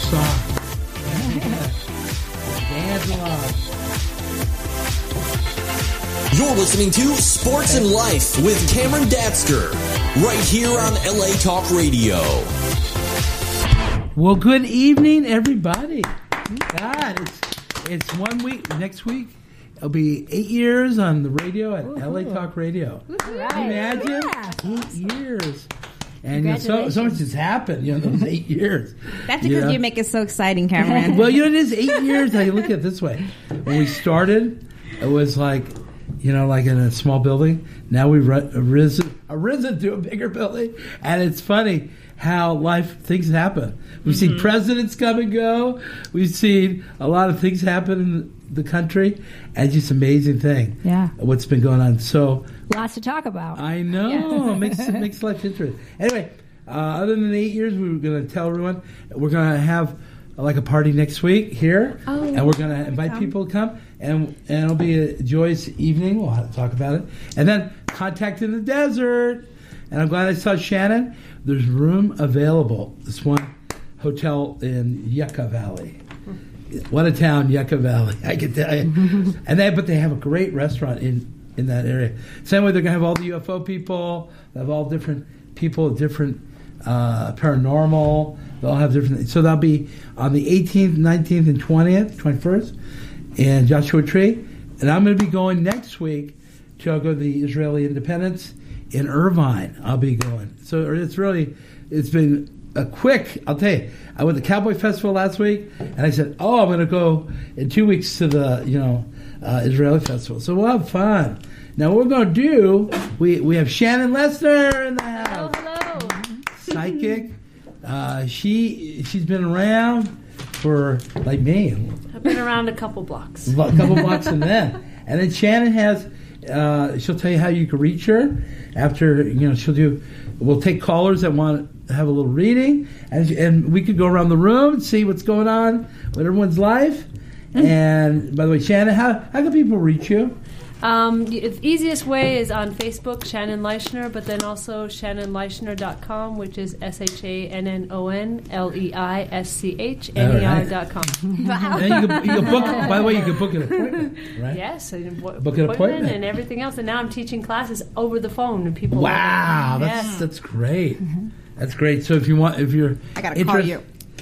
soft. Dance along. You're listening to Sports and Life with Cameron Datsker, right here on LA Talk Radio. Well, good evening, everybody. God, it's 1 week. Next week, it'll be 8 years on the radio at LA Talk Radio. Right. Can you imagine? Yeah. 8 years. And so much has happened, those 8 years. That's because you make it so exciting, Cameron. Well, it is 8 years. Now you look at it this way. When we started, it was like in a small building. Now we've arisen to a bigger building. And it's funny how things happen. We've seen presidents come and go. We've seen a lot of things happen in the country. And it's just an amazing thing. Yeah. What's been going on. So lots to talk about. I know. It makes life interesting. Anyway, other than 8 years, we were going to tell everyone we're going to have like a party next week here. Oh, and we're going to invite people to come. And it'll be a joyous evening. We'll have to talk about it. And then Contact in the Desert. And I'm glad I saw Shannon. There's room available. This one hotel in Yucca Valley. What a town, Yucca Valley, I can tell you. But they have a great restaurant in that area. Same way they're going to have all the UFO people. They have all different people, different paranormal. They'll have different. So that'll be on the 18th, 19th, and 20th, 21st in Joshua Tree. And I'm going to be going next week to go to the Israeli Independence in Irvine. I'll be going. So it's been a quick, I'll tell you, I went to the Cowboy Festival last week, and I said, I'm going to go in 2 weeks to the, Israeli Festival. So we'll have fun. Now, what we're going to do, we have Shannon Lester in the house. Hello. Psychic. She's been around for, like me. I've been around a couple blocks. A couple blocks and then Shannon has, she'll tell you how you can reach her. After, we'll take callers that want to have a little reading, and we could go around the room and see what's going on with everyone's life. And by the way, Shannon, how can people reach you? The easiest way is on Facebook, Shannon Leischner, but then also ShannonLeischner.com, which is ShannonLeischner.com. Wow. And you can book. By the way, you can book an appointment, right? Yes, book an appointment and everything else. And now I'm teaching classes over the phone, and people. Wow, that's great. That's great. So if you're I gotta call you.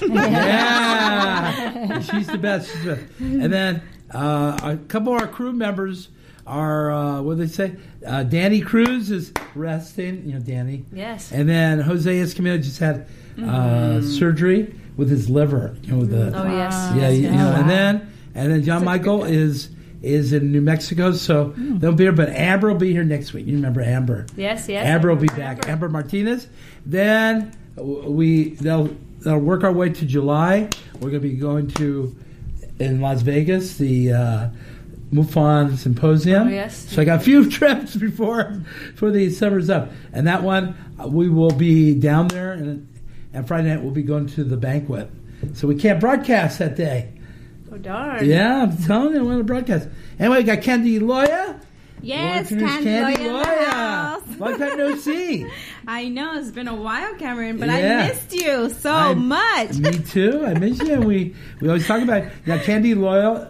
Yeah, she's the best. And then a couple of our crew members are what do they say? Danny Cruz is resting. Danny. Yes. And then Jose Escamilla just had surgery with his liver. Yes. Yeah. And then John Michael is in New Mexico, so they'll be here. But Amber will be here next week. You remember Amber? Yes. Amber will be back. Amber Martinez. Then they'll work our way to July. We're going to be going in Las Vegas the MUFON Symposium. Oh, yes. So I got a few trips before the summer's up, and that one we will be down there, and Friday night we'll be going to the banquet. So we can't broadcast that day. Oh, darn. Yeah, I'm telling you, I want to broadcast. Anyway, we got Candy Loya. Yes, Candy Loya. Long time no see. I know, it's been a while, Cameron, but Yeah. I missed you so much. Me too. I miss you. We always talk about it. Now, Candy Loya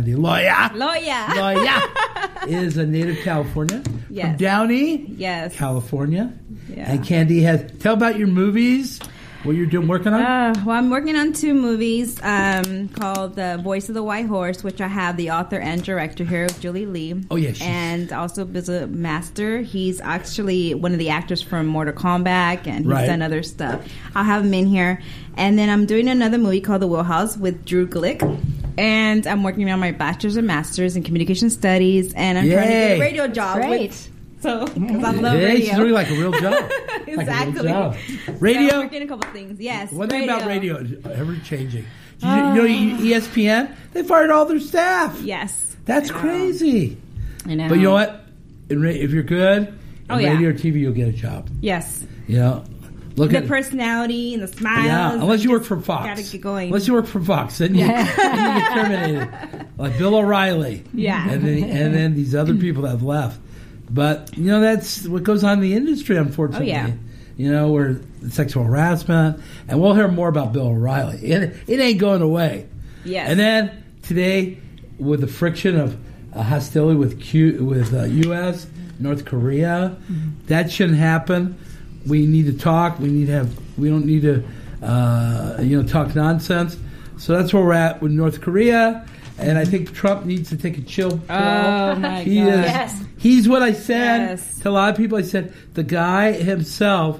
is a native California. Yes. From Downey, Yes. California. Yeah. And Candy tell about your movies, what you're working on. Well, I'm working on 2 movies called The Voice of the White Horse, which I have the author and director here, Julie Lee. Oh, yes. And also Biza Master. He's actually one of the actors from Mortal Kombat, and he's Right. done other stuff. I'll have him in here. And then I'm doing another movie called The Wheelhouse with Drew Glick. And I'm working on my bachelor's and master's in communication studies, and I'm trying to get a radio job. Great. Because I love She's radio. doing like a real job. Exactly. Like a real job. So Radio. I'm working a couple things. Yes. One thing about radio is ever changing. You know, ESPN, they fired all their staff. Yes. That's crazy. I know. But you know what? If you're good in yeah. radio or TV, you'll get a job. Yes. Look The at personality and the smiles. Yeah, unless you work for Fox. Gotta get going. Unless you work for Fox, then you get terminated. Like Bill O'Reilly. Yeah. And then these other people that have left. But, that's what goes on in the industry, unfortunately. Oh, yeah. where sexual harassment, and we'll hear more about Bill O'Reilly. It ain't going away. Yes. And then today, with the friction of hostility with U.S., North Korea, that shouldn't happen. We need to talk. We don't need to talk nonsense. So that's where we're at with North Korea. And I think Trump needs to take a chill pill. Oh, my God. Yes. He's what I said Yes. to a lot of people. I said, the guy himself,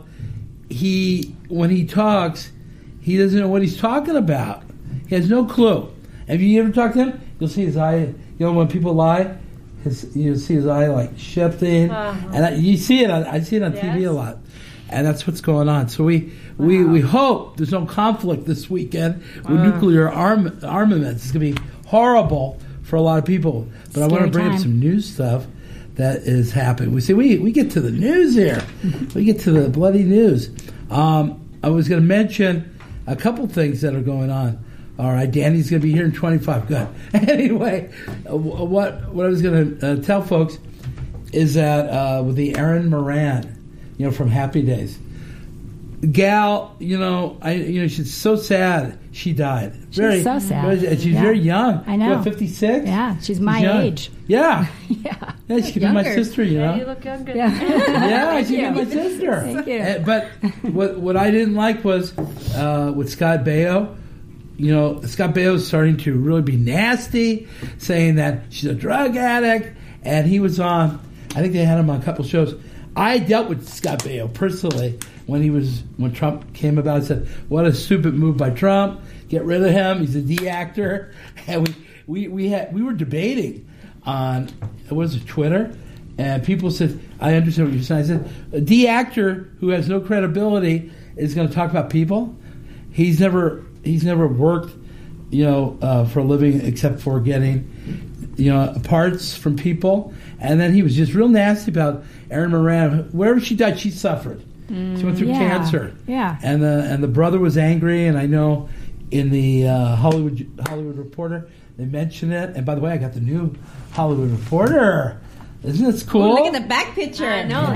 when he talks, he doesn't know what he's talking about. He has no clue. Have you ever talked to him? You'll see his eye, when people lie, you'll see his eye like shifting. And you see it, I see it on TV a lot. And that's what's going on. So we hope there's no conflict this weekend with nuclear armaments. It's going to be horrible for a lot of people. But I want to bring up some news stuff that is happening. We get to the news here. We get to the bloody news. I was going to mention a couple things that are going on. All right, Danny's going to be here in 25. Good. Anyway, what I was going to tell folks is that with the Erin Moran, from Happy Days, gal, she's so sad she died. She's so sad. She's very young. I know. 56? Yeah, she's my age. Yeah. Yeah. Yeah, she could be my sister, Yeah, you look younger. Yeah. Yeah, she could be my sister. Thank you. But what I didn't like was with Scott Baio. Scott Baio is starting to really be nasty, saying that she's a drug addict, and he was on. I think they had him on a couple shows. I dealt with Scott Baio personally when Trump came about. I said, "What a stupid move by Trump! Get rid of him. He's a D actor." And we were debating on Twitter, and people said, "I understand what you're saying." I said, "A D actor who has no credibility is going to talk about people. He's never worked, for a living except for getting, parts from people." And then he was just real nasty about Erin Moran. Wherever she died, she suffered. She went through cancer. Yeah. And the brother was angry. And I know in the Hollywood Reporter they mentioned it. And by the way, I got the new Hollywood Reporter. Isn't this cool? Oh, look at the back picture. I know.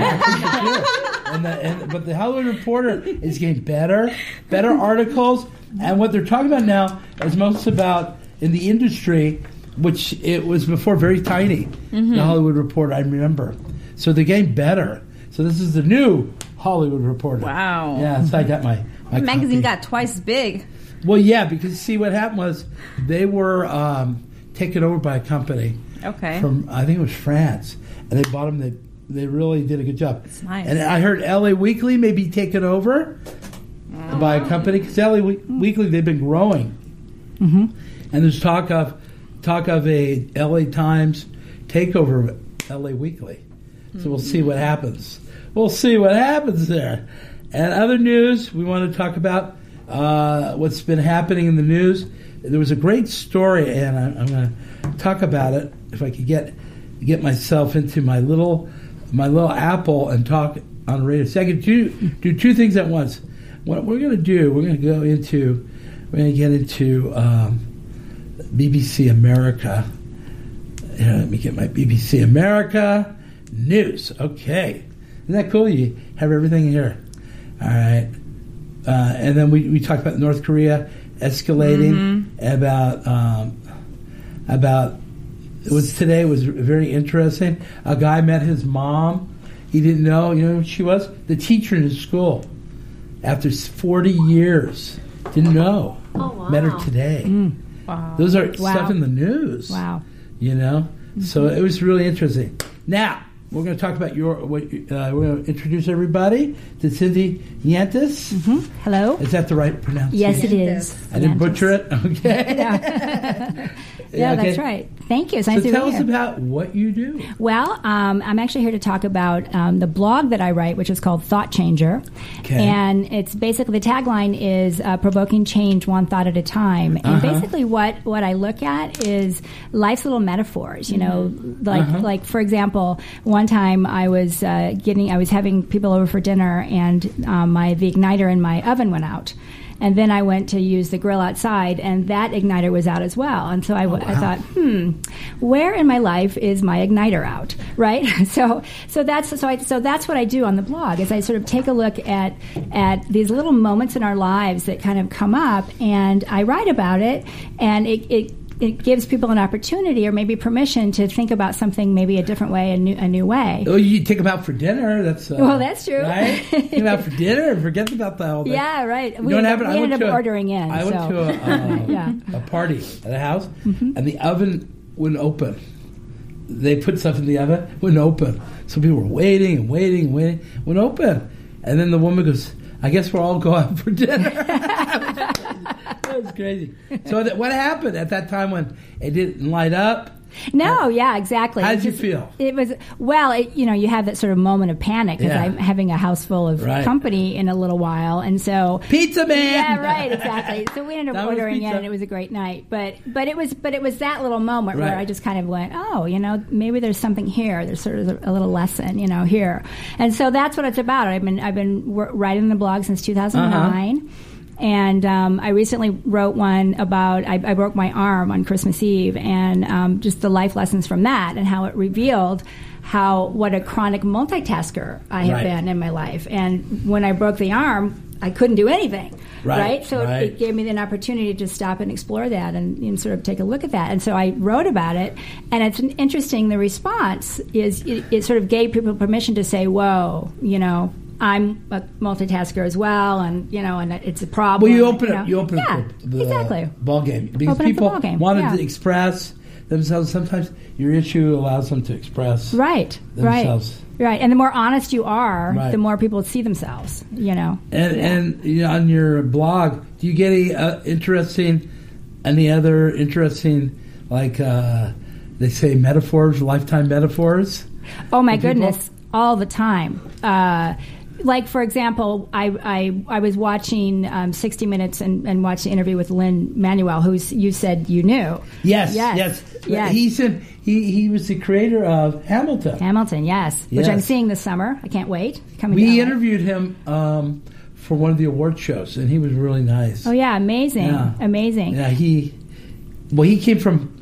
But the Hollywood Reporter is getting better articles. And what they're talking about now is most about in the industry, which it was before very tiny, the Hollywood Reporter, I remember. So they're getting better. So this is the new Hollywood Reporter. Wow. Yeah, so I got my The magazine copy. got twice as big. Well, yeah, because see what happened was they were taken over by a company from, I think it was France, and they bought them. They really did a good job. That's nice. And I heard LA Weekly may be taken over by a company, because LA Weekly, they've been growing. And there's talk of a LA Times takeover of LA Weekly. So we'll see what happens. We'll see what happens there. And other news, we want to talk about what's been happening in the news. There was a great story, and I'm going to talk about it if I could get myself into my little Apple and talk on radio. So I could do two things at once. What we're going to do, we're going to get into BBC America. Here, let me get my BBC America news. Okay. Isn't that cool? You have everything here. All right. And then we talked about North Korea escalating, about today was very interesting. A guy met his mom. He didn't know. You know who she was? The teacher in his school. After 40 years. Didn't know. Oh, wow. Met her today. Wow. Those are stuff in the news. Wow. So it was really interesting. Now, we're going to talk about we're going to introduce everybody to Cindy Yantis. Hello. Is that the right pronunciation? Yes, it is. I didn't butcher it? Okay. Yeah, okay. that's right. Thank you. It's nice to be tell here. us about what you do. Well, I'm actually here to talk about the blog that I write, which is called Thought Changer. Okay. And it's basically, the tagline is provoking change one thought at a time. And basically what I look at is life's little metaphors, like for example, one time I was having people over for dinner, and the igniter in my oven went out. And then I went to use the grill outside, and that igniter was out as well. And so I thought, where in my life is my igniter out, right? So that's what I do on the blog, is I sort of take a look at these little moments in our lives that kind of come up, and I write about it, and it gives people an opportunity or maybe permission to think about something maybe a different way, a new way. Oh, you take them out for dinner. That's well, that's true. Right? Take them out for dinner and forget about the whole thing. Yeah, right. We ended up ordering in. I went to a party at a house, and the oven wouldn't open. They put stuff in the oven, wouldn't open. So people were waiting, wouldn't open. And then the woman goes, I guess we'll all go out for dinner. That was crazy. So what happened at that time when it didn't light up? No, yeah, exactly. How did you feel? It was, well, you have that sort of moment of panic because I'm having a house full of company in a little while. And so... Pizza man! Yeah, right, exactly. So we ended up ordering in, and it was a great night. But it was that little moment where I just kind of went, oh, maybe there's something here. There's sort of a little lesson, here. And so that's what it's about. I've been writing the blog since 2009. And I recently wrote one about, I broke my arm on Christmas Eve, and just the life lessons from that, and how it revealed what a chronic multitasker I have been in my life. And when I broke the arm, I couldn't do anything, right? So it gave me an opportunity to stop and explore that and sort of take a look at that. And so I wrote about it, and it's interesting, the response is, it sort of gave people permission to say, whoa, I'm a multitasker as well, and and it's a problem. Well, you open up the exactly. ball game because people wanted to express themselves. Sometimes your issue allows them to express themselves. Right. And the more honest you are, the more people see themselves. And on your blog, do you get any other interesting like they say lifetime metaphors? Oh my goodness, all the time. Like, for example, I was watching 60 Minutes and watched the interview with Lin-Manuel, who you said you knew. Yes. He said he was the creator of Hamilton. Hamilton, yes. Which I'm seeing this summer. I can't wait. We interviewed him for one of the award shows, and he was really nice. Oh, yeah, amazing. Yeah, he came from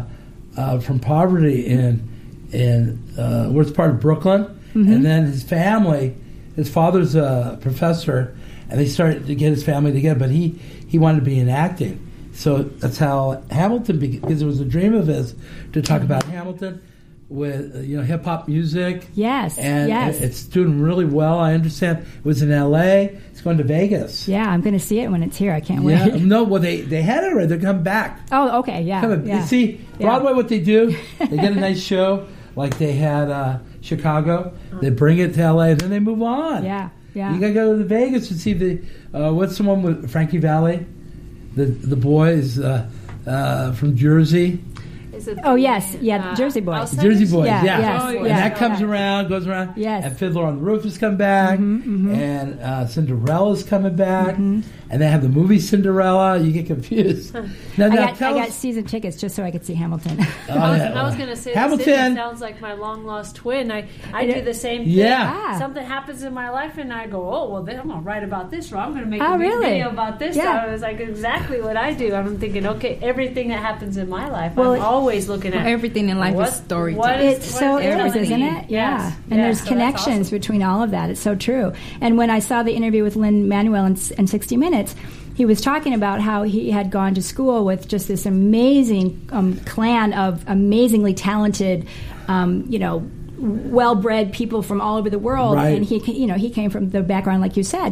poverty in worst part of Brooklyn, and then his family... His father's a professor, and they started to get his family together, but he wanted to be in acting. So that's how Hamilton began, because it was a dream of his to talk about Hamilton with hip-hop music. Yes, and it's doing really well. I understand it was in L.A. It's going to Vegas. Yeah, I'm going to see it when it's here. I can't wait. No, well, they had it already. They're coming back. Oh, okay, yeah. You see, Broadway, what they do, they get a nice show, like they had... Chicago, they bring it to LA, and then they move on. Yeah. You gotta go to Vegas to see the what's the one with Frankie Valli, the boys from Jersey. Jersey Boys. Jersey Boys, yeah. And that comes around, goes around. Yes. And Fiddler on the Roof is coming back, and Cinderella's coming back, and they have the movie Cinderella. You get confused. I got season tickets just so I could see Hamilton. I was going to say Hamilton sounds like my long lost twin. I do the same thing. Yeah. Something happens in my life, and I go, oh well, I'm going to write about this, or I'm going to make a video about this. Yeah. So it was like exactly what I do. I'm thinking, okay, everything that happens in my life, I'm always looking at everything in life is storytelling. It so is, isn't it? Yeah. And there's connections between all of that. It's so true. And when I saw the interview with Lin-Manuel in 60 Minutes, he was talking about how he had gone to school with just this amazing clan of amazingly talented, well-bred people from all over the world, and he came from the background, like you said,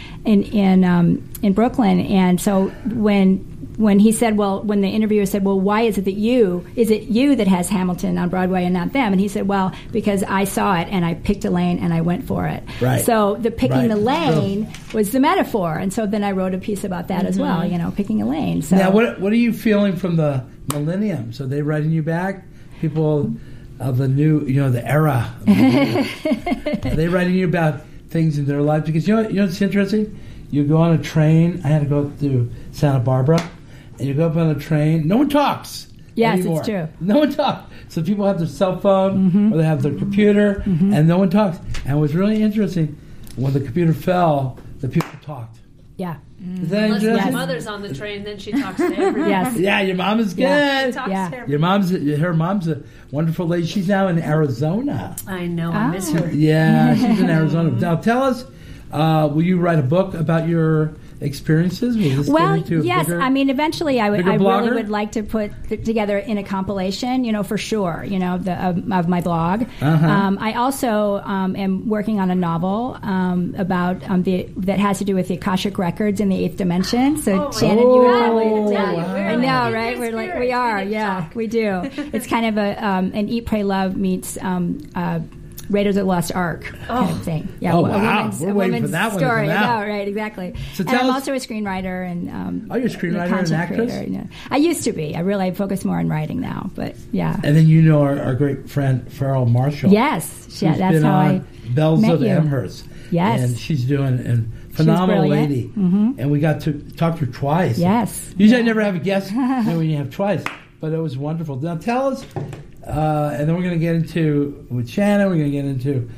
in Brooklyn, and so when he said, when the interviewer said, well, why is it you that has Hamilton on Broadway and not them? And he said, well, because I saw it and I picked a lane and I went for it. Right. So the picking the lane was the metaphor, and so then I wrote a piece about that as well, picking a lane. So now, what are you feeling from the millennium? So they writing you back? People of the new, the era. Are they writing you about things in their life? Because you know what's interesting? You go on a train. I had to go to Santa Barbara, and you go up on a train. No one talks. Yes, anymore. It's true. No one talks. So people have their cell phone or they have their computer, and no one talks. And it was really interesting when the computer fell. The people talked. Yeah. Is that Unless interesting? my mother's on the train, then she talks to everybody. Yes. Yeah, your mom is good. Yeah. Talks Yeah. to everybody. Her mom's a wonderful lady. She's now in Arizona. I know. I miss her. Yeah, she's in Arizona. Now tell us, will you write a book about your experiences? Will this Well, get into a yes. bigger- I mean, eventually, I bigger really blogger? would like to put it together in a compilation. For sure. Of my blog. I also am working on a novel about that has to do with the Akashic records in the eighth dimension. So, Shannon, you would probably. wow. I know, right? We are. Yeah, we do. It's kind of an Eat, Pray, Love meets. Raiders of the Lost Ark kind of thing. Yeah, Oh, wow. We're waiting for that one to story. come out. No, right, exactly. So and tell I'm us- also a screenwriter and you're a screenwriter and content actress? creator, I used to be. I really focus more on writing now, but yeah. And then our great friend Farrell Marshall. Yes, yeah, who's that's been how on I Bells met of you. Amherst. Yes. And she's doing a phenomenal brilliant. lady. And we got to talk to her twice. Yes. Usually I never have a guest when you have twice, but it was wonderful. Now tell us, and then we're going to get into, with Shannon, we're going to get into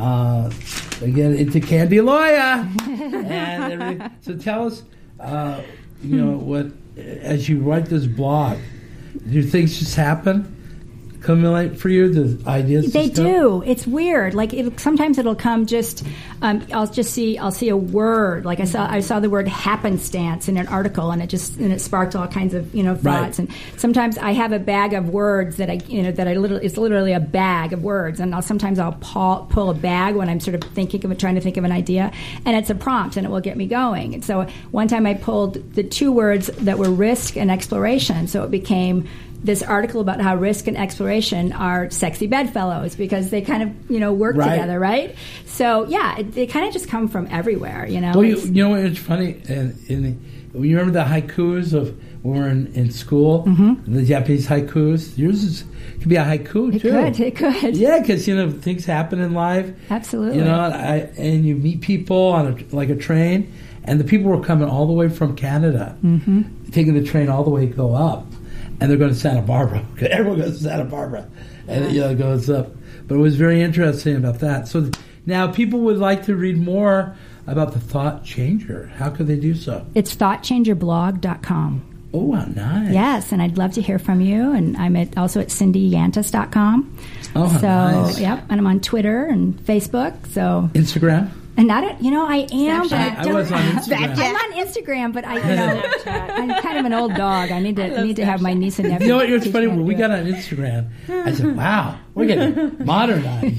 Candy Loya and everything. So tell us, what as you write this blog, do things just happen, accumulate for you? The ideas? They and stuff? do. It's weird. Like sometimes it'll come just. I'll see a word. Like I saw the word happenstance in an article, and it sparked all kinds of thoughts. Right. And sometimes I have a bag of words that it's literally a bag of words, and sometimes I'll pull a bag when I'm sort of trying to think of an idea, and it's a prompt, and it will get me going. And so one time I pulled the two words that were risk and exploration, so it became this article about how risk and exploration are sexy bedfellows because they kind of work Right. together, right? So yeah, they kind of just come from everywhere, Well, you know what? It's funny. You remember the haikus of when we were in school? The Japanese haikus. Yours could be a haiku too. It could. Yeah, because things happen in life. Absolutely. And you meet people on a train, and the people were coming all the way from Canada, taking the train all the way to go up. And they're going to Santa Barbara. Everyone goes to Santa Barbara. And it goes up. But it was very interesting about that. So now people would like to read more about the Thought Changer. How could they do so? It's thoughtchangerblog.com. Oh, wow, nice. Yes, and I'd love to hear from you. And I'm also at cindyyantis.com. Oh, so, nice. Yep, and I'm on Twitter and Facebook. So Instagram? And I am, but I was on Instagram. I'm on Instagram, but I'm kind of an old dog. I need to have my niece and nephew. You know what? It's teach funny. me how to When we do got it. on Instagram, I said, "Wow, we're getting modernized."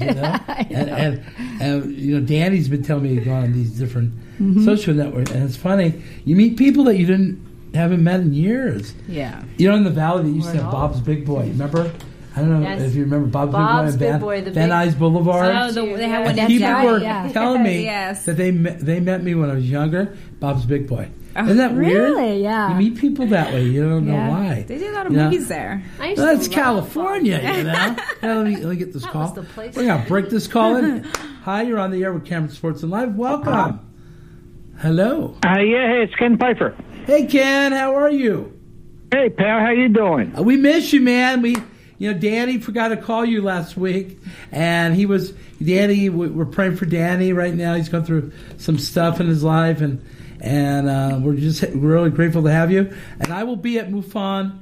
And Danny's been telling me to go on these different social networks, and it's funny. You meet people that you haven't met in years. Yeah. In the Valley, they used to have Bob's Big Boy. Remember? I don't know if you remember Bob's Big Boy and Van Nuys Boulevard. Oh, they had one And people down were yeah. telling me Yes. that they met me when I was younger. Bob's Big Boy. Isn't that weird? Really? Yeah. You meet people that way. You don't know Yeah. why. They do a lot of You know? movies there. I used Well, to that's love California, Now, let me get this That call. was the place. We're going to break this call in. Hi, you're on the air with Cameron Sports and Live. Welcome. Hello. Hey, it's Ken Pfeiffer. Hey, Ken. How are you? Hey, pal, how you doing? We miss you, man. Danny forgot to call you last week, and we're praying for Danny right now. He's going through some stuff in his life, and we're just really grateful to have you. And I will be at MUFON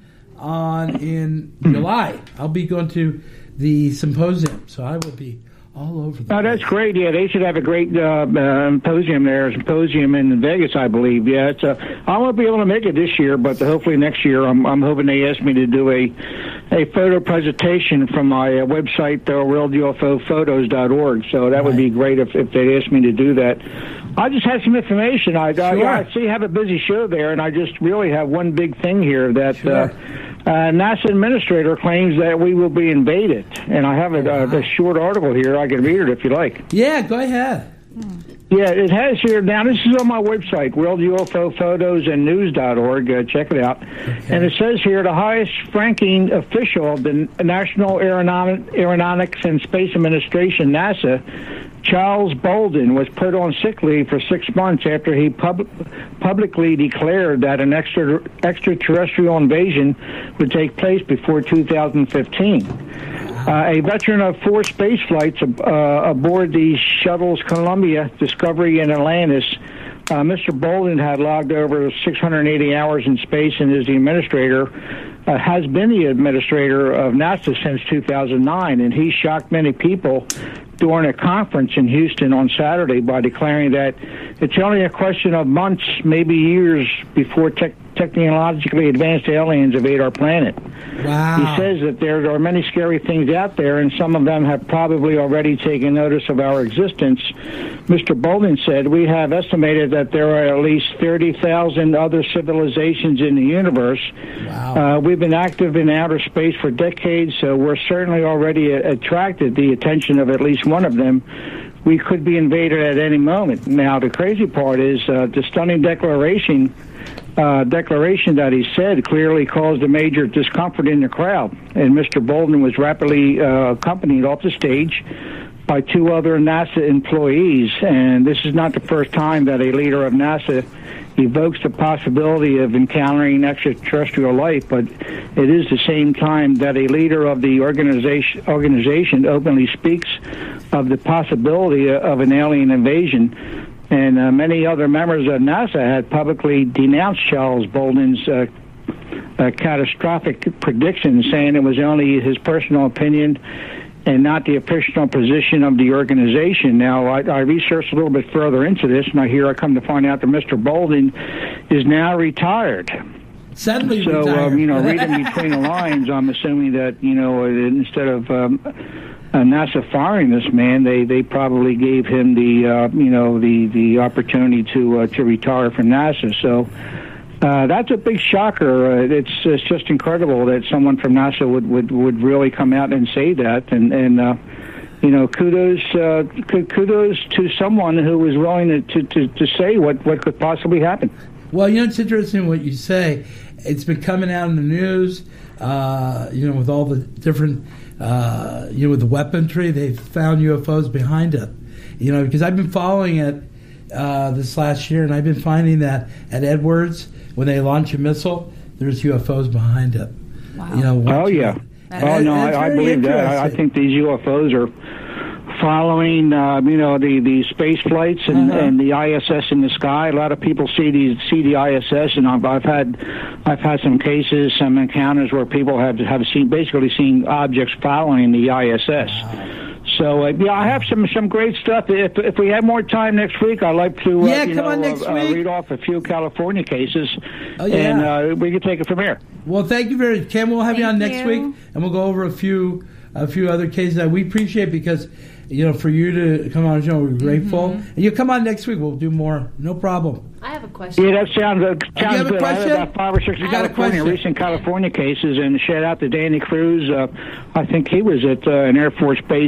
in July. I'll be going to the symposium, so I will be all over the place. That's great. Yeah, they should have a great symposium in Vegas, I believe. Yeah, I won't be able to make it this year, but hopefully next year. I'm hoping they ask me to do a photo presentation from my website, realufophotos.org. So that would be great if they asked me to do that. I just had some information. I see you have a busy show there, and I just really have one big thing here that NASA administrator claims that we will be invaded. And I have a short article here. I can read it if you like. Yeah, go ahead. Yeah, it has here. Now, this is on my website, worldufophotosannews.org. Check it out. Okay. And it says here, the highest-ranking official of the National Aeronautics and Space Administration, NASA, Charles Bolden, was put on sick leave for 6 months after he publicly declared that an extraterrestrial invasion would take place before 2015. A veteran of 4 space flights aboard the shuttles Columbia, Discovery, and Atlantis Mr. Bolden had logged over 680 hours in space and is the administrator, has been the administrator of NASA since 2009, and he shocked many people during a conference in Houston on Saturday by declaring that it's only a question of months, maybe years, before technologically advanced aliens invade our planet. Wow. He says that there are many scary things out there, and some of them have probably already taken notice of our existence. Mr. Bolden said, we have estimated that there are at least 30,000 other civilizations in the universe. Wow. We've been active in outer space for decades, so we're certainly already attracted the attention of at least one of them. We could be invaded at any moment. Now, the crazy part is the stunning declaration that he said clearly caused a major discomfort in the crowd, and Mr. Bolden was rapidly accompanied off the stage by two other NASA employees. And this is not the first time that a leader of NASA evokes the possibility of encountering extraterrestrial life, but it is the same time that a leader of the organization openly speaks of the possibility of an alien invasion. And many other members of NASA had publicly denounced Charles Bolden's catastrophic prediction, saying it was only his personal opinion and not the official position of the organization. Now, I researched a little bit further into this, and I come to find out that Mr. Bolden is now retired. Suddenly retired. Reading between the lines, I'm assuming that, instead of NASA firing this man, they probably gave him the opportunity to retire from NASA. So that's a big shocker. It's just incredible that someone from NASA would really come out and say that. And kudos to someone who was willing to say what could possibly happen. Well, it's interesting what you say. It's been coming out in the news, with all the different, with the weaponry, they've found UFOs behind it. Because I've been following it this last year, and I've been finding that at Edwards, when they launch a missile, there's UFOs behind it. Wow. Oh, yeah. I believe that. I think these UFOs are following, the space flights and the ISS in the sky. A lot of people see the ISS, and I've had some cases, some encounters where people have seen objects following the ISS. Wow. So I have some great stuff. If we have more time next week, I'd like to come on next week. Read off a few California cases, and we can take it from here. Well, thank you very much, Cam. We'll have you on next week, and we'll go over a few other cases that we appreciate because. For you to come on the show, we're grateful. Mm-hmm. And you come on next week, we'll do more. No problem. I have a question. Yeah, that sounds good. You have a question? I have about 5 or 6 recent California cases, and shout out to Danny Cruz. I think he was at an Air Force base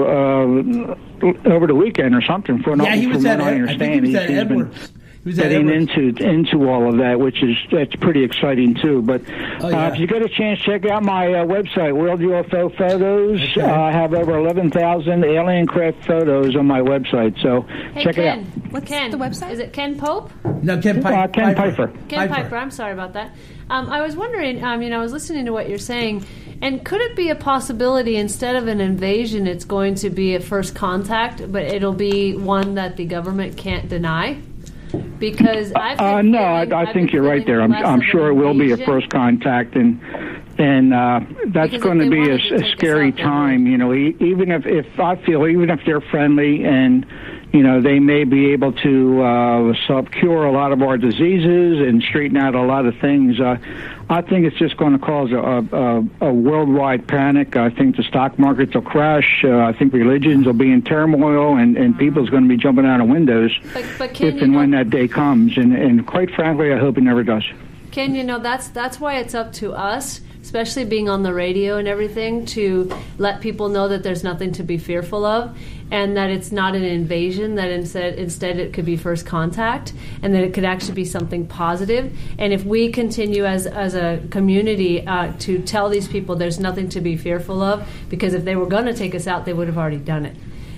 over the weekend or something. He was at Edwards. Getting into all of that, that's pretty exciting too. But if you get a chance, check out my website, World UFO Photos. Okay. I have over 11,000 alien craft photos on my website, so check it out. What's the website? Is it Ken Pope? No, Ken Piper. Ken Piper. Ken Piper. I'm sorry about that. I was wondering, I was listening to what you're saying, and could it be a possibility instead of an invasion, it's going to be a first contact, but it'll be one that the government can't deny? Because I think you're right there. I'm sure it will be a first contact, and that's going to be a scary time. Even if they're friendly and they may be able to cure a lot of our diseases and straighten out a lot of things. I think it's just going to cause a worldwide panic. I think the stock markets will crash. I think religions will be in turmoil, and people's going to be jumping out of windows but if and when that day comes. And quite frankly, I hope it never does. Ken, that's why it's up to us, especially being on the radio and everything, to let people know that there's nothing to be fearful of, and that it's not an invasion, that instead it could be first contact, and that it could actually be something positive. And if we continue as a community to tell these people there's nothing to be fearful of, because if they were going to take us out, they would have already done it.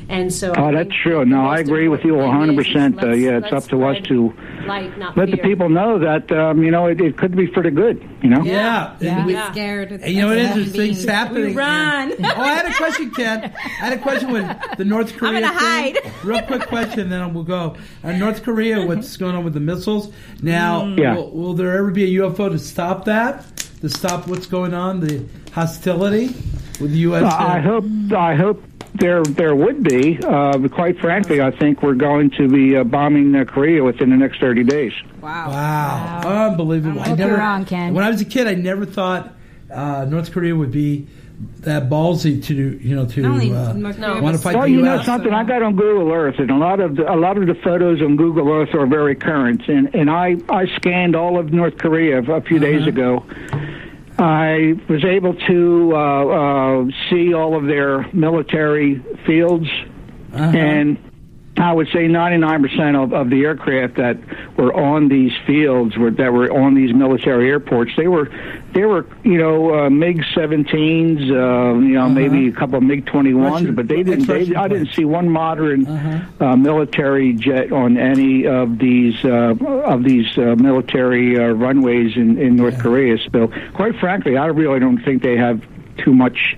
And so that's true. No, I agree with you 100%. It's up to us to light, not let fear. the people know that it could be for the good. Yeah. We're scared. And you know what it is? There's things happening. We run. Oh, I had a question, Ken. I had a question with the North Korea I'm gonna thing. hide. Real quick question, then we'll go. North Korea, what's going on with the missiles? Now, will there ever be a UFO to stop that? To stop what's going on, the hostility with the U.S.? I hope there would be. But quite frankly, I think we're going to be bombing Korea within the next 30 days. Wow. Unbelievable. You're wrong, Ken. When I was a kid, I never thought North Korea would be that ballsy to want to fight the U.S. Something I got on Google Earth, and a lot of the photos on Google Earth are very current. And I scanned all of North Korea a few days ago. I was able to see all of their military fields, and I would say 99% of the aircraft that were on these fields that were on these military airports, they were MiG-17s, maybe a couple of MiG-21s, but I didn't see one modern military jet on any of these military runways in North Korea. So, quite frankly, I really don't think they have too much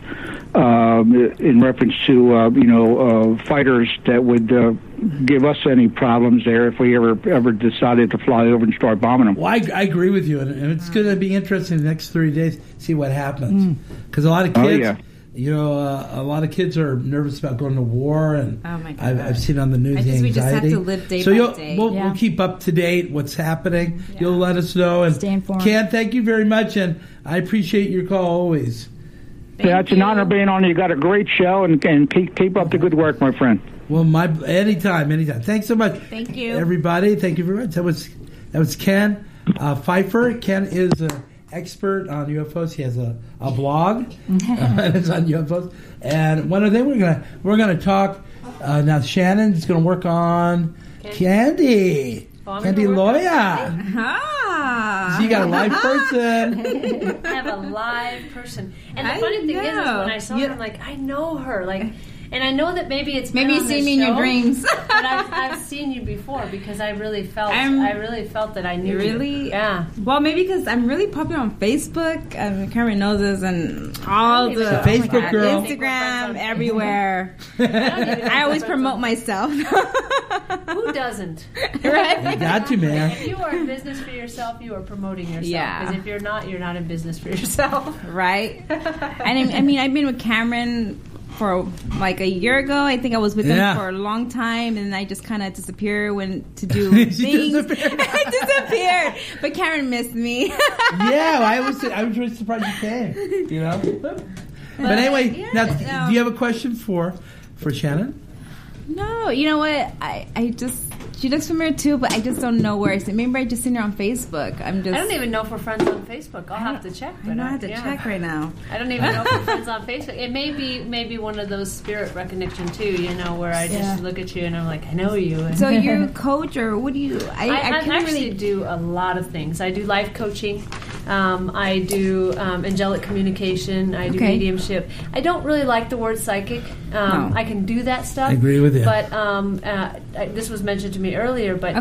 in reference to fighters that would give us any problems there if we ever decided to fly over and start bombing them. Well, I agree with you, and it's going to be interesting the next 3 days see what happens, because a lot of kids. A lot of kids are nervous about going to war, and I've seen on the news the anxiety. We just have to live day by day. We'll keep up to date what's happening. Yeah. You'll let us know. And stay informed. Ken, thank you very much, and I appreciate your call always. It's an honor being on. You got a great show, and keep up the good work, my friend. Well, anytime. Thanks so much. Thank you, everybody. Thank you very much. That was Ken Pfeiffer. Ken is an expert on UFOs. He has a blog, and it's on UFOs. And one other thing, we're gonna talk now. Shannon's gonna work on Candy Loya. So you got a live person. I have a live person. And the funny thing is when I saw her, I'm like, I know her. And I know that maybe you've seen me in your dreams. But I've seen you before because I really felt that I knew you. Really? Yeah. Well, maybe because I'm really popular on Facebook. Cameron knows this, and all the Facebook girl, Instagram, everywhere. I always promote myself. Who doesn't? Right? You got to, man. If you are in business for yourself, you are promoting yourself. Yeah. Because if you're not in business for yourself. Right. And I mean, I've been with Cameron for like a year ago. I think I was with him for a long time, and I just kind of disappeared to do things. I disappeared. But Cameron missed me. I was really surprised you came. But anyway, do you have a question for Shannon? No, you know what? She looks familiar too, but I just don't know where I see. Maybe I just seen her on Facebook. I don't even know if we're friends on Facebook. I'll have to check. I have to check right now. I don't even know if we're friends on Facebook. It may be one of those spirit recognition too, where I just look at you and I'm like, I know you. So you're a coach, or what do you? I actually do a lot of things. I do life coaching. I do angelic communication. I do mediumship. I don't really like the word psychic. I can do that stuff. I agree with you. But this was mentioned to me earlier. But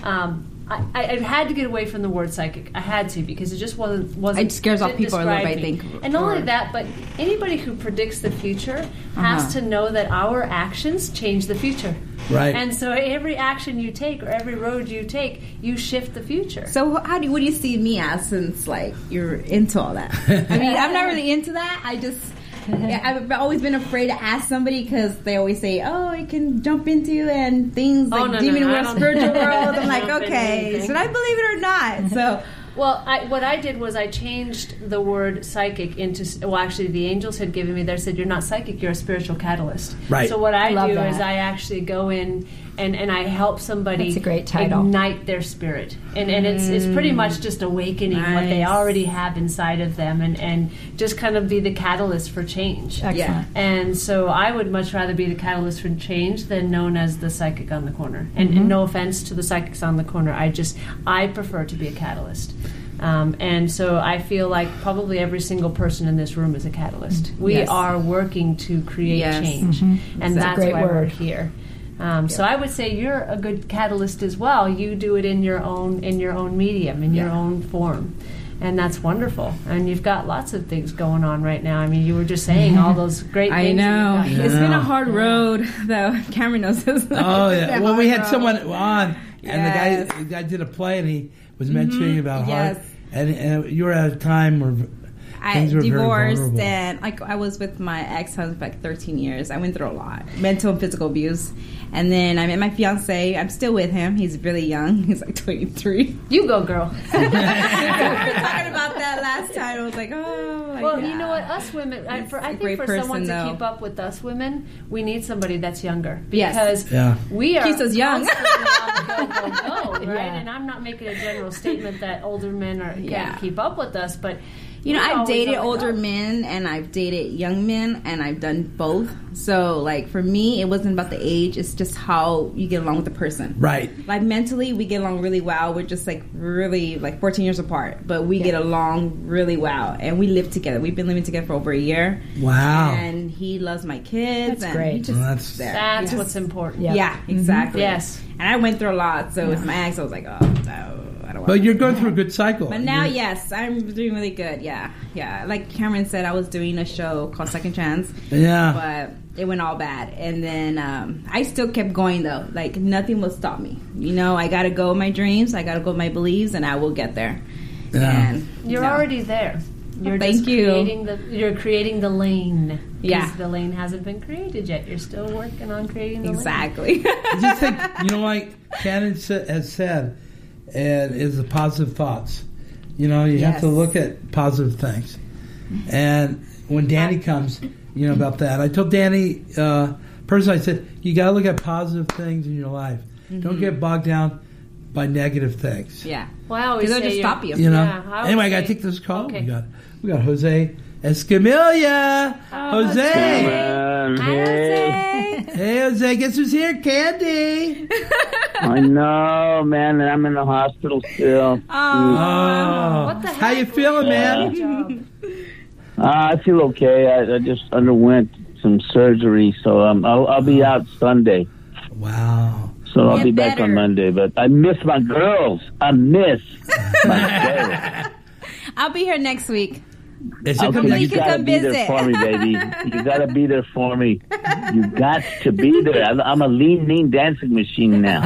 I had to get away from the word psychic. I had to, because it just wasn't. It scares off people a little bit, I think. And not only that, but anybody who predicts the future has to know that our actions change the future. Right. And so every action you take or every road you take, you shift the future. So what do you see me as, since you're into all that? I mean, I'm not really into that. I've always been afraid to ask somebody, because they always say, "Oh, it can jump into and things demon world, spiritual world." I'm like, okay, should I believe it or not? So. Well, what I did was I changed the word psychic into. Well, actually, the angels had given me. They said, "You're not psychic. You're a spiritual catalyst." Right. So what I do is I actually go in and I help somebody. That's a great title. Ignite their spirit, and it's pretty much just awakening what they already have inside of them, and just kind of be the catalyst for change. Excellent. Yeah. And so I would much rather be the catalyst for change than known as the psychic on the corner. And no offense to the psychics on the corner, I prefer to be a catalyst. And so I feel like probably every single person in this room is a catalyst. We are working to create change, and that's why we're here. So I would say you're a good catalyst as well. You do it in your own medium, in your own form. And that's wonderful. And you've got lots of things going on right now. I mean, you were just saying all those great things. I know. It's been a hard road, though. Cameron knows this. Oh, yeah. Well, we had someone on, and the guy did a play, and he was mentioning about heart. And you were at a time where things were divorced, very vulnerable. and I was with my ex-husband for 13 years. I went through a lot, mental and physical abuse. And then I met my fiance. I'm still with him. He's really young. He's like 23. You go, girl. We were talking about that last time. I was like, oh, my God. You know what? Us women, I think for someone to keep up with us women, we need somebody that's younger. Because we are keeps us young. constantly on go, right? And I'm not making a general statement that older men can't keep up with us, but you know, I've dated older men and I've dated young men, and I've done both. So, like, for me, it wasn't about the age. It's just how you get along with the person. Right. Like, mentally, we get along really well. We're just, like, really, 14 years apart. But we get along really well. And we live together. We've been living together for over a year. Wow. And he loves my kids. That's great. That's what's important. Yeah, exactly. Yes. And I went through a lot. So with my ex, I was like, oh, no. But you're going through a good cycle. But now, yes, I'm doing really good. Yeah. Like Cameron said, I was doing a show called Second Chance. Yeah. But it went all bad. And then I still kept going, though. Like, nothing will stop me. You know, I got to go with my dreams. I got to go with my beliefs, and I will get there. Yeah. And, you're already there. You're You're creating the lane. Yeah. The lane hasn't been created yet. You're still working on creating the lane. Exactly. I just think, like Shannon has said, and is the positive thoughts. You know, you have to look at positive things. And when Danny comes, about that, I told Danny, personally, I said, you got to look at positive things in your life. Mm-hmm. Don't get bogged down by negative things. Yeah. Well, I always say just stop you. Anyway, I got to take this call. Okay. We got Jose Escamilla. Jose. Hi, Jose. Hey, Jose. Guess who's here? Candy. I know, man. I'm in the hospital still. What the heck? How you feeling, man? I feel okay. I just underwent some surgery, so I'll be out Sunday. Wow. So I'll be back on Monday. But I miss my girls. I miss my girls. I'll be here next week. You gotta be there for me, baby. You gotta be there for me. You got to be there. I'm a lean dancing machine now.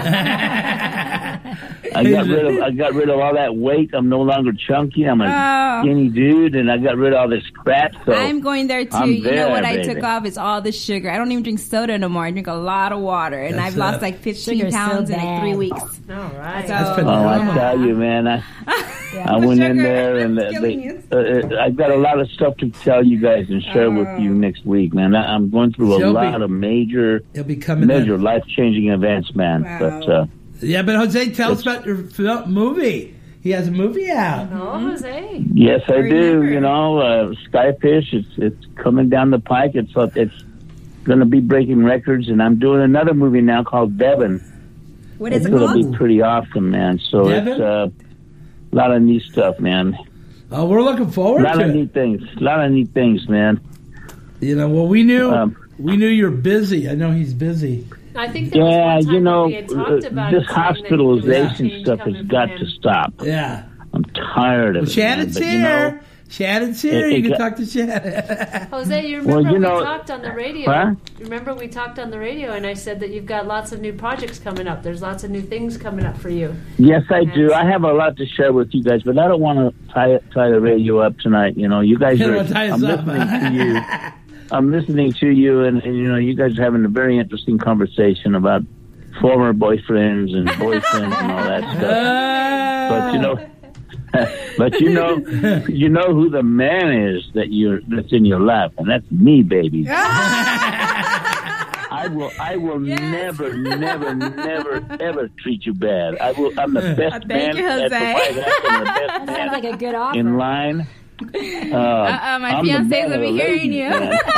I got rid of all that weight. I'm no longer chunky. I'm a skinny dude, and I got rid of all this crap. So I'm going there too. You know what I took off is all the sugar. I don't even drink soda no more. I drink a lot of water, and I've lost 15 pounds in 3 weeks. All right. I tell you, man. I went in there, and I got a lot of stuff to tell you guys and share with you next week, man. I'm going through a lot of major life-changing events, man. Wow. But but Jose, tell us about your movie. He has a movie out. No, Jose. Yes, I do. Skyfish. It's coming down the pike. It's going to be breaking records, and I'm doing another movie now called Devin. What is it called? It's going to be pretty awesome, man. So Devin? It's a lot of neat stuff, man. Oh, we're looking forward to it. A lot of neat things, man. We knew you're busy. I know he's busy. I think there was one time we had talked about this hospitalization stuff has got to stop. Yeah. I'm tired of it. Shannon's here. Shannon's here. You can talk to Shannon. Jose, you remember we talked on the radio? Huh? Remember we talked on the radio, and I said that you've got lots of new projects coming up. There's lots of new things coming up for you. Yes, I do. I have a lot to share with you guys, but I don't want to tie the radio up tonight. You guys are. I'm listening to you. I'm listening to you, and you guys are having a very interesting conversation about former boyfriends and boyfriends and all that stuff. But you know who the man is that's in your life, and that's me, baby. I will never, ever treat you bad. I'm the best man at the White House. I'm the best man like a good offer. in line. My fiance will be hearing you.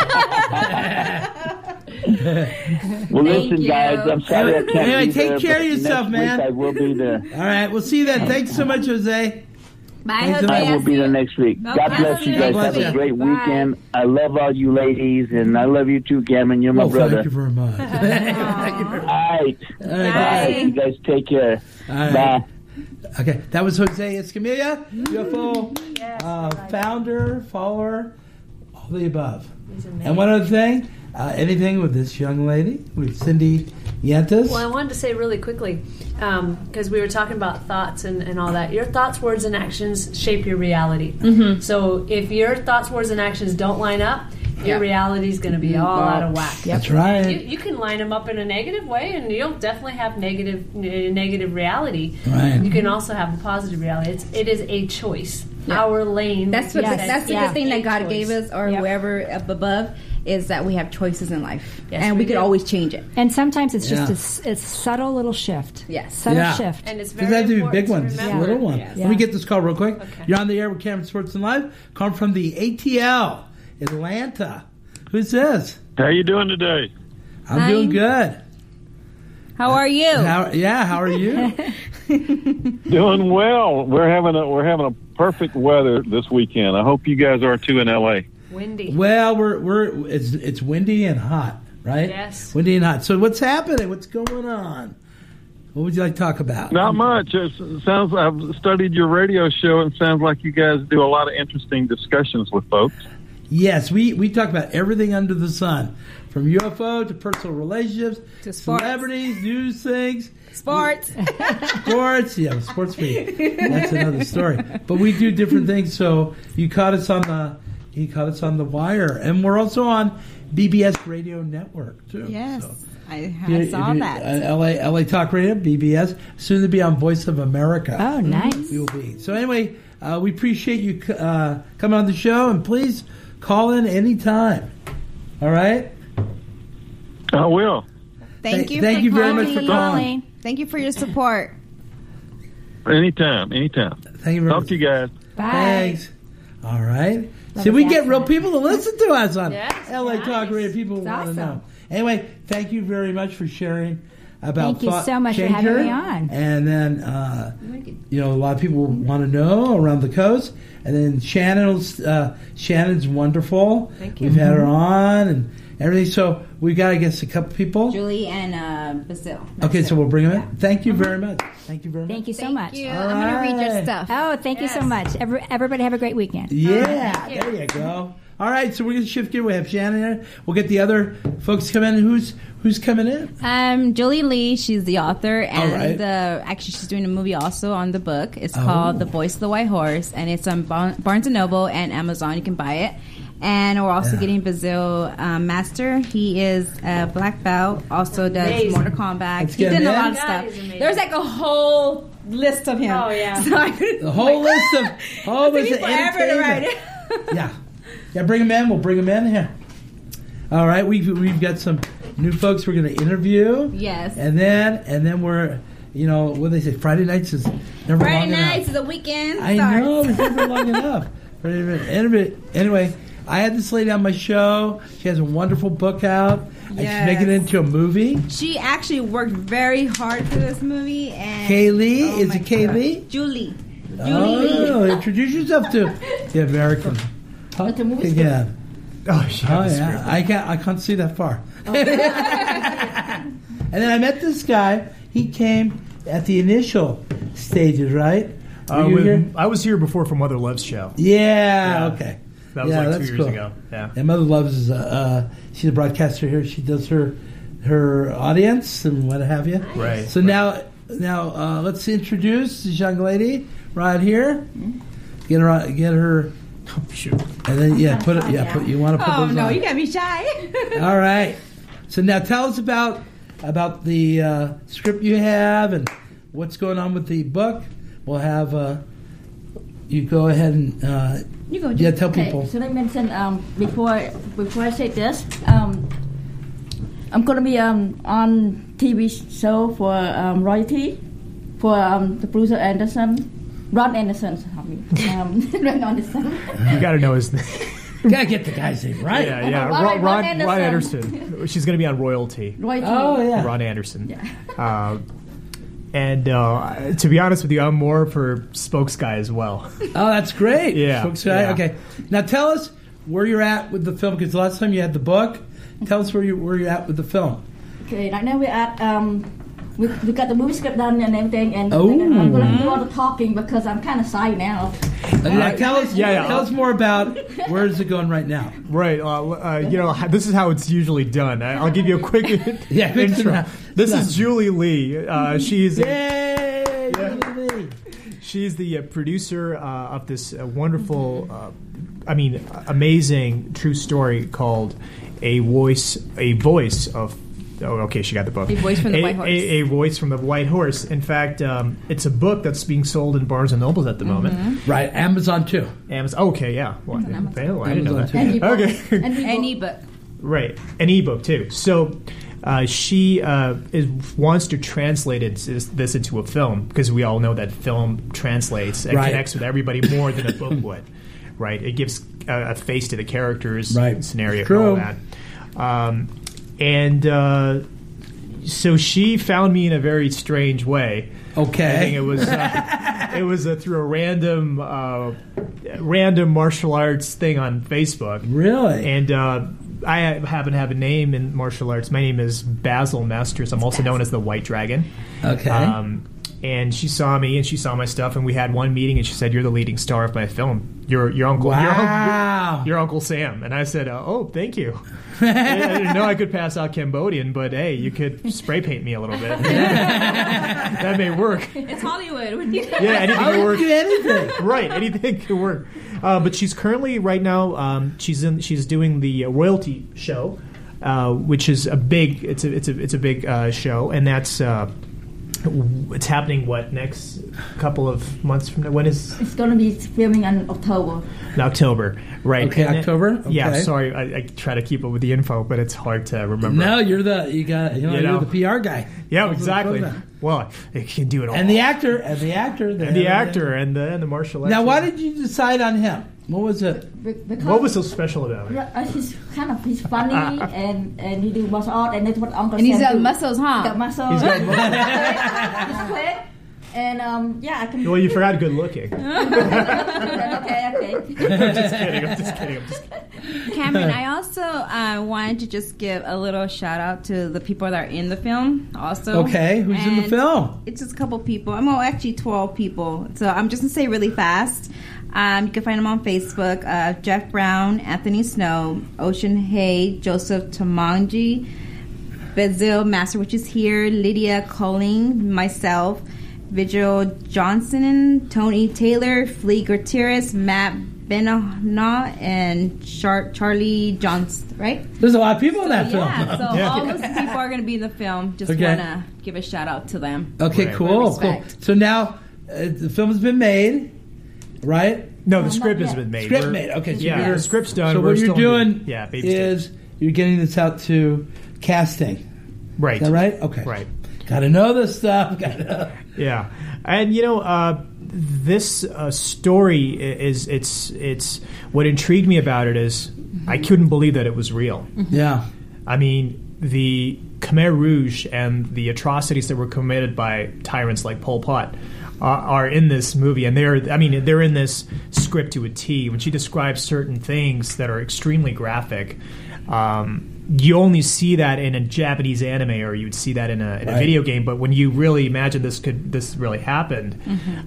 Well, listen, guys. I'm sorry I can't be take there, care of yourself, next man. week I will be there. All right, we'll see you then. Thanks so much, Jose. Bye, Jose. I will be there next week. Okay. God bless you guys. Have a great weekend. I love all you ladies, and I love you too, Cameron. You're my brother. Thank you very much. All right. Bye. You guys take care. Right. Bye. Okay, that was Jose Escamilla, UFO founder, follower, all the above. And one other thing, anything with this young lady, with Cindy Yentas? Well, I wanted to say really quickly, because we were talking about thoughts and all that. Your thoughts, words, and actions shape your reality. Mm-hmm. So if your thoughts, words, and actions don't line up, your reality is going to be all out of whack. That's right. You can line them up in a negative way, and you'll definitely have negative reality. Right. You can also have a positive reality. It is a choice. Our lane. That's what. That's the good thing that God choice. gave us, or whoever up above, is that we have choices in life, Yes, and we could do. always change it. And sometimes it's just a subtle little shift. Yes. Subtle shift. And it's Doesn't very have to be important big ones, to just a remember. little one. Yes. Let me get this call real quick. Okay. You're on the air with Cameron Sports and Live. Come from the ATL, Atlanta. Who's this? How you doing today? I'm doing good. How are you? How are you? Doing well. We're having a perfect weather this weekend. I hope you guys are too in LA. Windy. Well, it's windy and hot, right? Yes. Windy and hot. So what's happening? What's going on? What would you like to talk about? Not much. It sounds. I've studied your radio show, and it sounds like you guys do a lot of interesting discussions with folks. Yes, we talk about everything under the sun, from UFO to personal relationships, To sports. celebrities, news things. Sports. Sports, sports feed. That's another story. But we do different things. So he caught us on the wire, and we're also on BBS Radio Network too. Yes, So, I saw that. LA Talk Radio, BBS, soon to be on Voice of America. Oh, nice. We will be. So anyway, we appreciate you coming on the show, and please call in anytime. All right. I will. Thank you. Thank you very much for Calling. calling. Thank you for your support. Anytime. Thank you very Talk much. to you guys. Bye. Thanks. All right. Love See, a we get accent. real people to listen to us on Yes, LA Talk nice. Radio. People want awesome. to know. Anyway, thank you very much for sharing about Thank you Thought so much for Changer. having me on. And then, a lot of people want to know around the coast. And then Shannon's wonderful. Thank you. We've had her on and everything. So we got, I guess, a couple people. Julie and Basil. Okay, so we'll bring them in. Thank you very much. Thank you very much. Thank you so Thank much. you. All I'm going to read your right. stuff. Oh, thank you so much. Everybody have a great weekend. Yeah, there you go. All right, so we're going to shift gear. We have Shannon here. We'll get the other folks come in. Who's coming in? Julie Lee, she's the author, and right. actually she's doing a movie also on the book. It's called The Voice of the White Horse, and it's on Barnes & Noble and Amazon. You can buy it. And we're also getting Basil Master. He is a black belt, also does Amazing. Mortal Kombat. Let's He's get done him a in. lot of God, stuff. he's amazing. There's like a whole list of him. Oh, yeah. So I could, The whole list of all it this took me forever to write entertainment. it. Yeah, bring them in. We'll bring them in here. All right, we've got some new folks we're going to interview. Yes. And then we're, what do they say? Friday nights is never Friday long enough. nights is the weekend. I starts. know, it's never long enough. Anyway, I had this lady on my show. She has a wonderful book out. She's making it into a movie. She actually worked very hard for this movie. And Kaylee? oh Is my it Kaylee? God. Julie. Oh, introduce yourself to the American. Again. Oh, she Oh yeah, I can't see that far. And then I met this guy. He came at the initial stages, right? Were you here? I was here before for Mother Love's show. Yeah. Okay. That was Yeah, like 2 that's years cool. ago. Yeah. And Mother Loves is she's a broadcaster here. She does her audience and what have you. Right. So now let's introduce this young lady right here. Get her. Oh, shoot. And then you want to put Oh those no, on. you gotta be shy. All right. So now tell us about the script you have and what's going on with the book. We'll have you go ahead and You go. tell people. So I mentioned before I say this, I'm gonna be on TV show for royalty for the producer Anderson. Ron Anderson. Ron Anderson. You got to know his name. Gotta get the guy's name right. Yeah. Ron Anderson. She's going to be on royalty. Royalty. Oh yeah. Ron Anderson. Yeah. And to be honest with you, I'm more for Spokes Guy as well. Oh, that's great. Yeah. Spokes Guy. Yeah. Okay. Now tell us where you're at with the film, because the last time you had the book. Tell us where you're at with the film. Okay, right now we're at we got the movie script done and everything, and I'm going to do all the talking because I'm kind of shy now. Tell us more about where is it going right now. Right. This is how it's usually done. I'll give you a quick intro. This is Julie Lee. She's she's the producer of this wonderful, amazing true story called A Voice of. Oh, okay, she got the book. A Voice from the White Horse. A Voice from the White Horse. In fact, it's a book that's being sold in Barnes & Nobles at the moment. Right, Amazon too. Amazon. Okay, yeah. Well, I didn't know that. And ebook. Okay. An ebook. Right, an ebook too. So she wants to translate this into a film, because we all know that film translates and connects with everybody more than a book would. Right, it gives a face to the characters, scenario, and all that. So she found me in a very strange way. Okay, I think it was through a random martial arts thing on Facebook. Really? And I happen to have a name in martial arts. My name is Basil Masters. I'm also known as the White Dragon. Okay. And she saw me, and she saw my stuff, and we had one meeting, and she said, "You're the leading star of my film. Your uncle, your Uncle Sam." And I said, "Oh, thank you." I didn't know I could pass out Cambodian, but hey, you could spray paint me a little bit. That may work. It's Hollywood. Anything could work. Anything. Right, anything could work. But she's currently right now. She's doing the royalty show, which is a big. It's a big show, and that's. It's happening next couple of months from now? When is it's going to be filming in October. In October, right? Okay, October. Okay. Yeah, sorry, I try to keep up with the info, but it's hard to remember. No, you're the PR guy. Yeah, exactly. Well, you can do it all. And the actor, and the martial arts. Now, why did you decide on him? What was it? What was so special about him? He's funny and he do martial art, and that's what Uncle Sam he's got do. muscles, huh? He's got muscles. He's got He's quick. And I can. Well, you forgot good looking. Okay. I'm just kidding. Cameron, I also wanted to just give a little shout out to the people that are in the film. Also, okay, who's in the film? It's just a couple people. Actually 12 people. So I'm just gonna say really fast. You can find them on Facebook. Jeff Brown, Anthony Snow, Ocean Hay, Joseph Tamangi, Basil Master, which is here, Lydia Colling, myself, Vigil Johnson, Tony Taylor, Flea Gutierrez, Matt Benona, and Charlie Johnson, right? There's a lot of people in that film. Yeah, so all those people are going to be in the film. Just want to give a shout out to them. Okay, cool. So now the film has been made. Right? No, the script has been made. Okay. So the script's done. So what you're doing is you're getting this out to casting. Right. Is that right? Okay. Right. Got to know this stuff. Yeah. And, this story is, it's what intrigued me about it is I couldn't believe that it was real. Yeah. I mean, the Khmer Rouge and the atrocities that were committed by tyrants like Pol Pot are in this movie, and they're in this script to a T. When she describes certain things that are extremely graphic, you only see that in a Japanese anime, or you'd see that in a video game. But when you really imagine this really happened,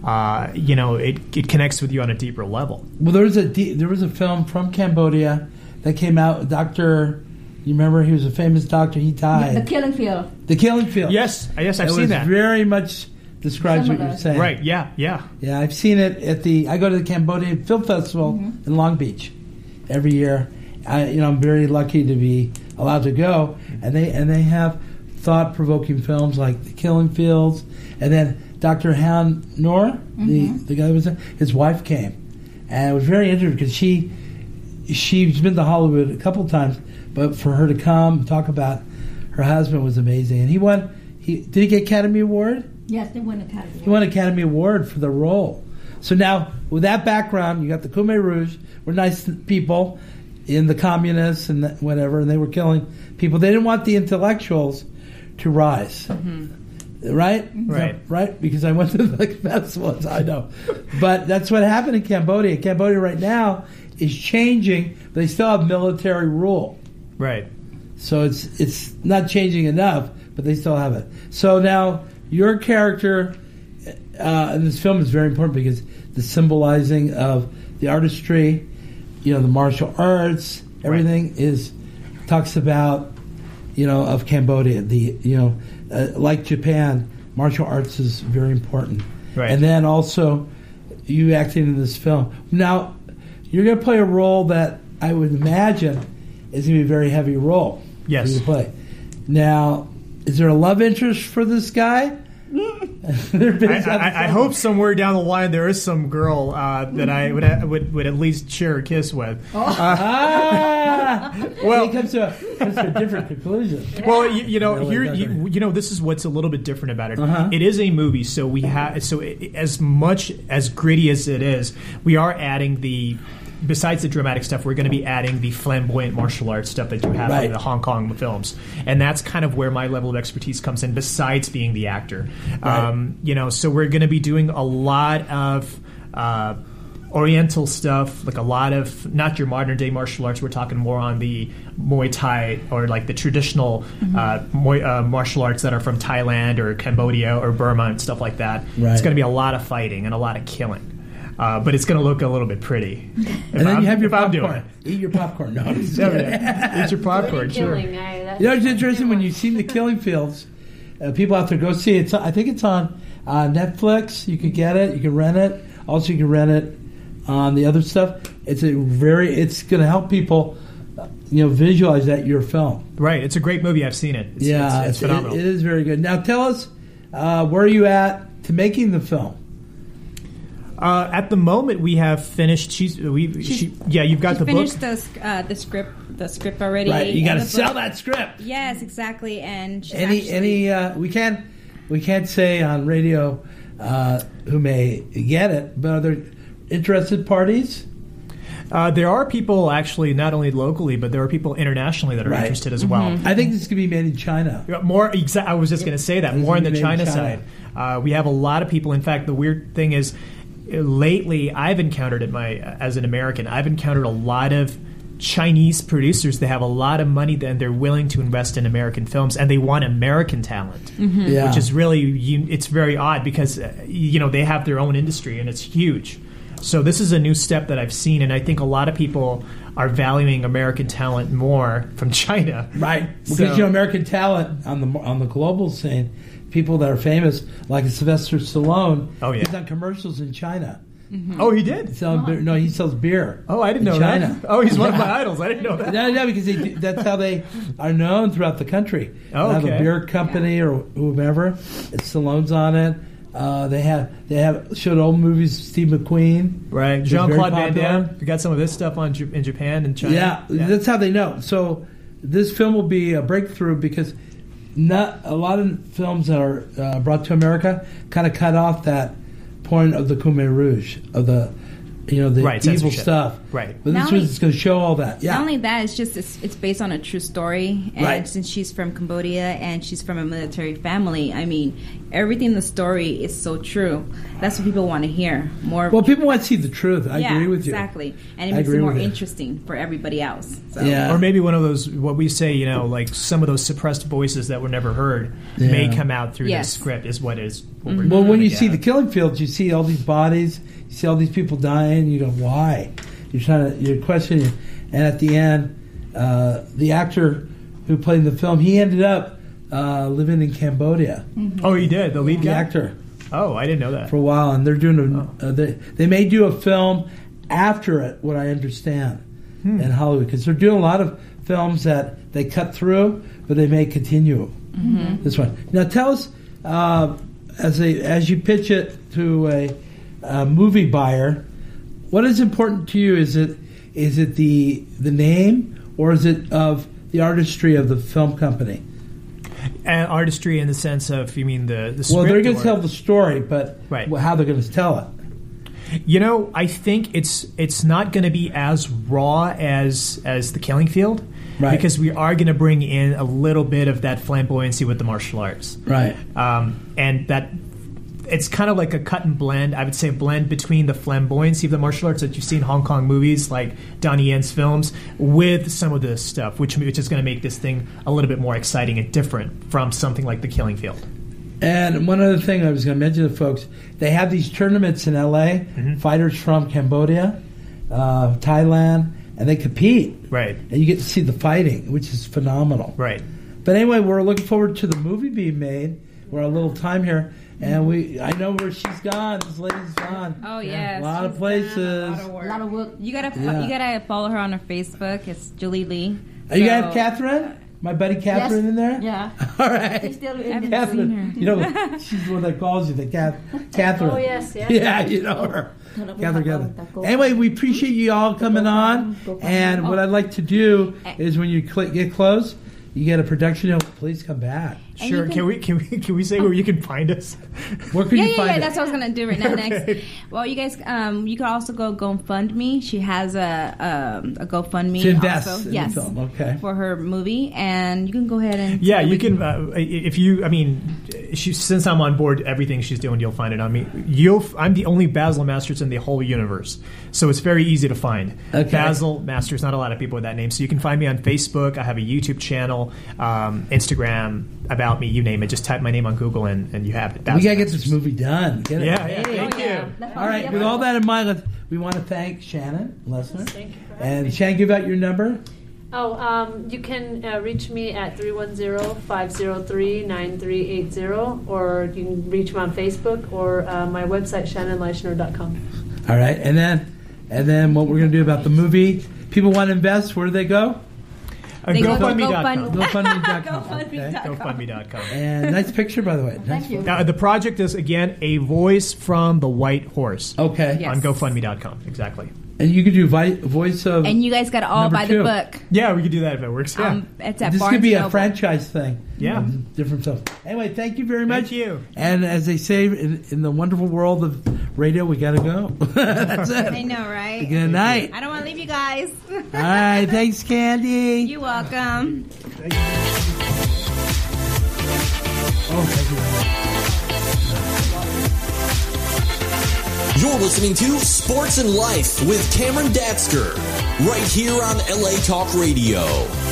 it connects with you on a deeper level. Well, there was a film from Cambodia that came out. Dr. You remember he was a famous doctor. He died. The Killing Field. The Killing Field. Yes, I've seen that. Very much describes what you're saying. Right, yeah. Yeah, I've seen it I go to the Cambodian Film Festival in Long Beach every year. I'm very lucky to be allowed to go, and they have thought-provoking films like The Killing Fields, and then Dr. Han Noor, the guy was his wife came, and it was very interesting because she's been to Hollywood a couple times, but for her to come and talk about her husband was amazing, and did he get Academy Award? Yes, they won Academy Award. He won Academy Award for the role. So now, with that background, you got the Khmer Rouge, were nice people in the communists and whatever, and they were killing people. They didn't want the intellectuals to rise. Right, because I went to the festivals, I know. But that's what happened in Cambodia. Cambodia right now is changing, but they still have military rule. Right. So it's not changing enough, but they still have it. So now your character in this film is very important because the symbolizing of the artistry, the martial arts, everything talks about, of Cambodia. Like Japan, martial arts is very important. Right. And then also you acting in this film. Now, you're going to play a role that I would imagine is going to be a very heavy role. Yes. For you to play. Now, is there a love interest for this guy? I hope somewhere down the line there is some girl that I would at least share a kiss with. Well, it comes to a different conclusion. Well, this is what's a little bit different about it. It is a movie, so we have as much as gritty as it is, we are adding besides the dramatic stuff, we're going to be adding the flamboyant martial arts stuff that you have in the Hong Kong films. And that's kind of where my level of expertise comes in, besides being the actor. Right. So we're going to be doing a lot of Oriental stuff, like a lot of, not your modern day martial arts, we're talking more on the Muay Thai or like the traditional martial arts that are from Thailand or Cambodia or Burma and stuff like that. Right. It's going to be a lot of fighting and a lot of killing. But it's going to look a little bit pretty. And then you have your popcorn. Eat your popcorn. No, eat your popcorn, sure. It's interesting when you see the Killing Fields. People out there, go see it. I think it's on Netflix. You can get it. You can rent it. Also, you can rent it on the other stuff. It's going to help people, visualize that your film. Right. It's a great movie. I've seen it. It's phenomenal. It is very good. Now, tell us where are you at to making the film? At the moment, we have finished. You've got the book. Finished the script already. Right, you got to sell that script. Yes, exactly. And we can't say on radio who may get it, but are there interested parties? There are people actually, not only locally, but there are people internationally that are interested as well. I think this could be made in China. I was just going to say that more on the China side. We have a lot of people. In fact, the weird thing is, lately, I've encountered as an American, I've encountered a lot of Chinese producers that have a lot of money and they're willing to invest in American films and they want American talent, which is really, it's very odd because, they have their own industry and it's huge. So this is a new step that I've seen, and I think a lot of people are valuing American talent more from China. Right, because American talent on the global scene, people that are famous, like Sylvester Stallone, he's on commercials in China. Mm-hmm. Oh, he did? He sells beer. Oh, I didn't know China. that. Oh, he's one of my idols. I didn't know that. No, because that's how they are known throughout the country. Oh, they have a beer company or whomever. Stallone's on it. They have showed old movies. Steve McQueen, right? Jean-Claude Van Damme. We got some of this stuff in Japan and China. Yeah, that's how they know. So this film will be a breakthrough because not a lot of films that are brought to America kind of cut off that point of the Khmer Rouge of the evil stuff. Right. But this one's going to show all that. Yeah. Not only that, it's just it's based on a true story, and since she's from Cambodia and she's from a military family, I mean, everything in the story is so true. That's what people want to hear more. Well, people want to see the truth. I agree with you. Exactly, and it makes it more interesting for everybody else. So. Yeah. Or maybe one of those, what we say, like some of those suppressed voices that were never heard may come out through this script. Is what is. What we're well, when you see the Killing Fields, you see all these bodies. You see all these people dying. You go, why? You're questioning. And at the end, the actor who played in the film, he ended up living in Cambodia. Mm-hmm. Oh, he did. The lead guy? Actor. Oh, I didn't know that. For a while, and they're doing they may do a film after it. What I understand in Hollywood, because they're doing a lot of films that they cut through, but they may continue. Mm-hmm. This one. Now, tell us as you pitch it to a movie buyer, what is important to you? Is it the name, or is it of the artistry of the film company? And artistry in the sense of, you mean the script? Well, they're going to tell the story, but how they're going to tell it. I think it's not going to be as raw as The Killing Field. Right. because we are going to bring in a little bit of that flamboyancy with the martial arts. Right. And that it's kind of like a cut and blend. I would say a blend between the flamboyancy of the martial arts that you see in Hong Kong movies like Donnie Yen's films with some of this stuff, which is going to make this thing a little bit more exciting and different from something like The Killing Field. And one other thing I was going to mention to folks, they have these tournaments in L.A., fighters from Cambodia, Thailand, and they compete. Right. And you get to see the fighting, which is phenomenal. Right. But anyway, we're looking forward to the movie being made. We're a little time here. And I know where she's gone. This lady's gone. Oh yes, a lot of places. A lot of work. You gotta follow her on her Facebook. It's Julie Lee. You got Catherine? My buddy Catherine in there? Yeah. All right. She's still in Catherine. You know, she's the one that calls you, Catherine. Oh, yes. Yeah, you know her. Catherine. Anyway, we appreciate you all coming on. And what I'd like to do is when you get close, you get a production note. Please come back. Sure. Can we say where you can find us? Where can you find it? it? That's what I was gonna do right now. Next. Well, you guys, you could also go GoFundMe. She has a GoFundMe to invest also. in Yes, the film. Okay. For her movie, and you can go ahead and you can. If you, since I'm on board, everything she's doing, you'll find it on me. I'm the only Basil Masters in the whole universe, so it's very easy to find. Okay. Basil Masters. Not a lot of people with that name, so you can find me on Facebook. I have a YouTube channel, Instagram. About me, you name it. Just type my name on Google and you have it. We gotta get this movie done. Get it. Yeah. Thank you. All right. With all that in mind, we want to thank Shannon Lesnar. Thank you. And Shannon, give out your number. You can reach me at 310-503-9380, or you can reach me on Facebook or my website, shannonleischner.com. All right, and then what we're going to do about the movie? People want to invest. Where do they go? GoFundMe.com. GoFundMe.com. And nice picture, by the way. Thank you. Now, the project is, again, A Voice from the White Horse. Okay. Yes. On GoFundMe.com. Exactly. And you can do voice of. And you guys got to all buy the book. Yeah, we could do that if it works. Yeah. It's at this Barnes could be a Noble. franchise thing. Yeah. Different stuff. Anyway, thank you very much. Thank you. And as they say, in the wonderful world of radio, we got to go. That's it. I know, right? Good night. I don't want to leave you guys. All right. Thanks, Candy. You're welcome. Thank you. Oh, thank you. You're listening to Sports and Life with Cameron Datsker, right here on LA Talk Radio.